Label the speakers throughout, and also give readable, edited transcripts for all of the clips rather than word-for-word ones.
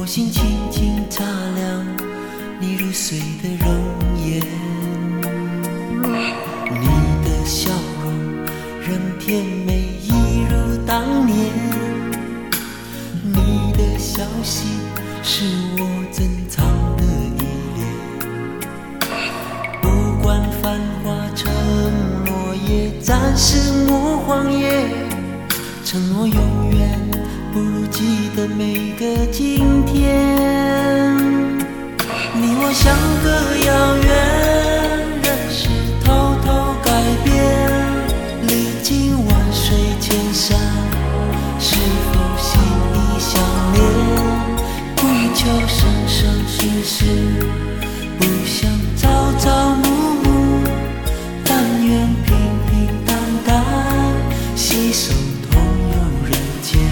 Speaker 1: 心轻轻擦亮你入睡的容颜，你的笑容仍甜美一如当年，你的消息是我珍藏的依恋。不管繁华承诺也暂时莫谎言，承诺永远不如记得每个今天。你我相隔遥远，人事偷偷改变，历经万水千山，是否心意相连？不求生生世世，不想朝朝暮暮，但愿平平淡淡，携手同游人间。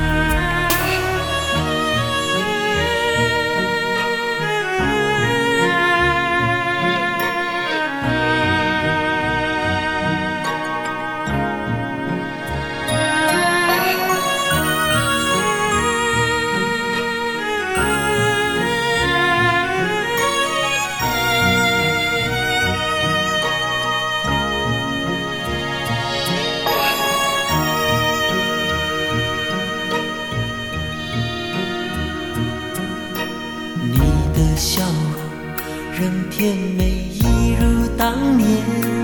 Speaker 1: 笑容仍甜美一如当年，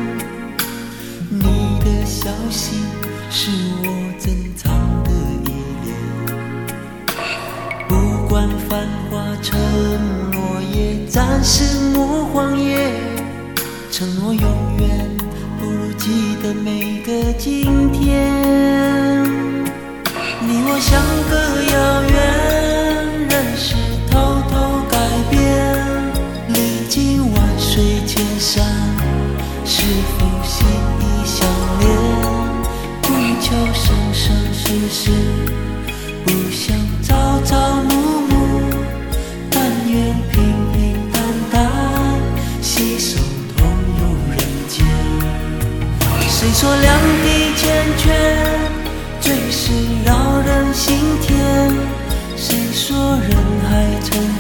Speaker 1: 你的消息是我珍藏的依恋。不管繁华承诺也暂时莫谎言，承诺永远不如记得每个今天。你我相隔遥远，人事偷偷改变，历经万水千山，是否心意相连？不求生生世世，不想朝朝暮暮，但愿平平淡淡，携手同游人间。谁说两地缱绻，最是扰人心田？谁说人海沉